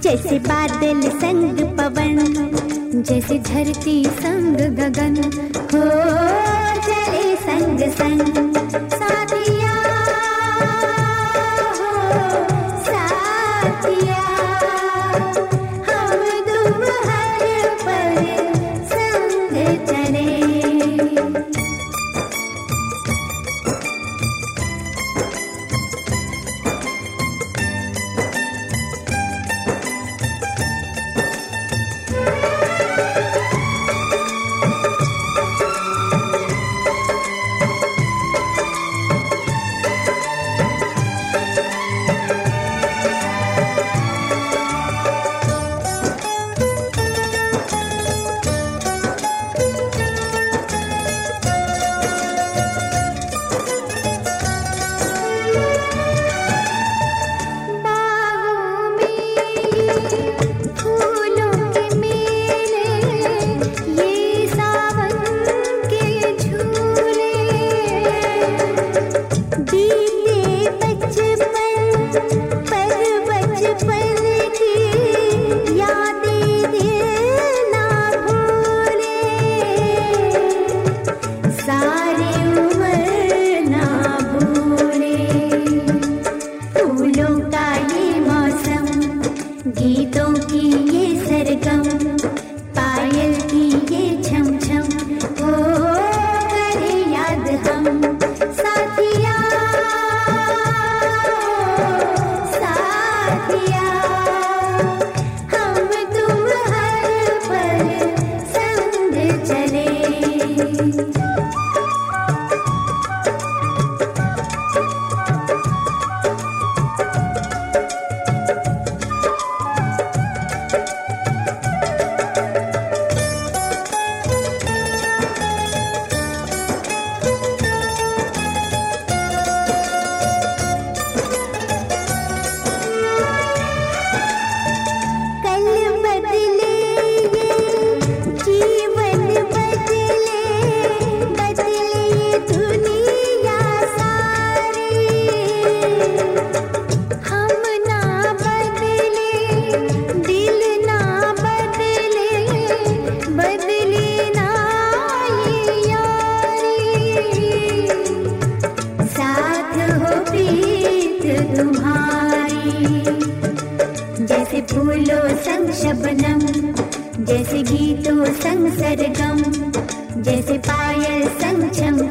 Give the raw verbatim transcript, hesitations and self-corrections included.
जैसे बादल संग पवन, जैसे धरती संग गगन, हो चले संग संग साथिया, हो साथिया, हम तुम हर पल संग चले। गीतों की ये सरगम, पायल की ये छम छम, ओ करे याद हम साथिया, साथिया, हम तुम हर पल संग चले। जैसे फूलों संग शबनम, जैसे गीतों संग सरगम, जैसे पायल संग छम